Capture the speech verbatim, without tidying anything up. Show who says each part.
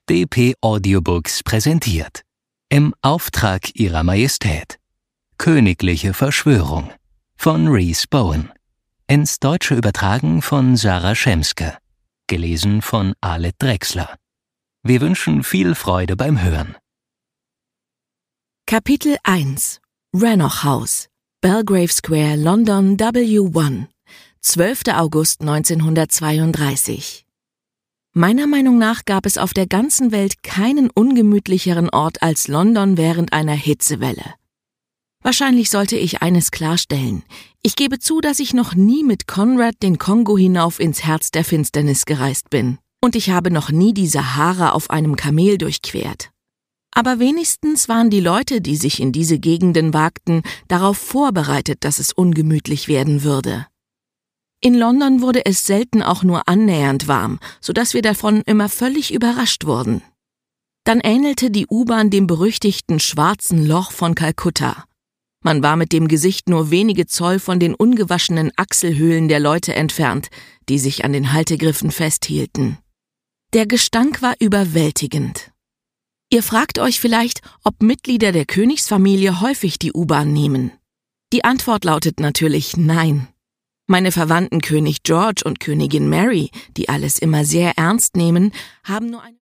Speaker 1: D P Audiobooks präsentiert. Im Auftrag Ihrer Majestät. Königliche Verschwörung von Rhys Bowen. Ins Deutsche übertragen von Sarah Schemske. Gelesen von Alet Drechsler. Wir wünschen viel Freude beim Hören.
Speaker 2: Kapitel eins. Rannoch House, Belgrave Square, London W eins, zwölfter August neunzehnhundertzweiunddreißig. Meiner Meinung nach gab es auf der ganzen Welt keinen ungemütlicheren Ort als London während einer Hitzewelle. Wahrscheinlich sollte ich eines klarstellen. Ich gebe zu, dass ich noch nie mit Conrad den Kongo hinauf ins Herz der Finsternis gereist bin. Und ich habe noch nie die Sahara auf einem Kamel durchquert. Aber wenigstens waren die Leute, die sich in diese Gegenden wagten, darauf vorbereitet, dass es ungemütlich werden würde. In London wurde es selten auch nur annähernd warm, sodass wir davon immer völlig überrascht wurden. Dann ähnelte die U-Bahn dem berüchtigten schwarzen Loch von Kalkutta. Man war mit dem Gesicht nur wenige Zoll von den ungewaschenen Achselhöhlen der Leute entfernt, die sich an den Haltegriffen festhielten. Der Gestank war überwältigend. Ihr fragt euch vielleicht, ob Mitglieder der Königsfamilie häufig die U-Bahn nehmen. Die Antwort lautet natürlich nein. Meine Verwandten König George und Königin Mary, die alles immer sehr ernst nehmen, haben nur eine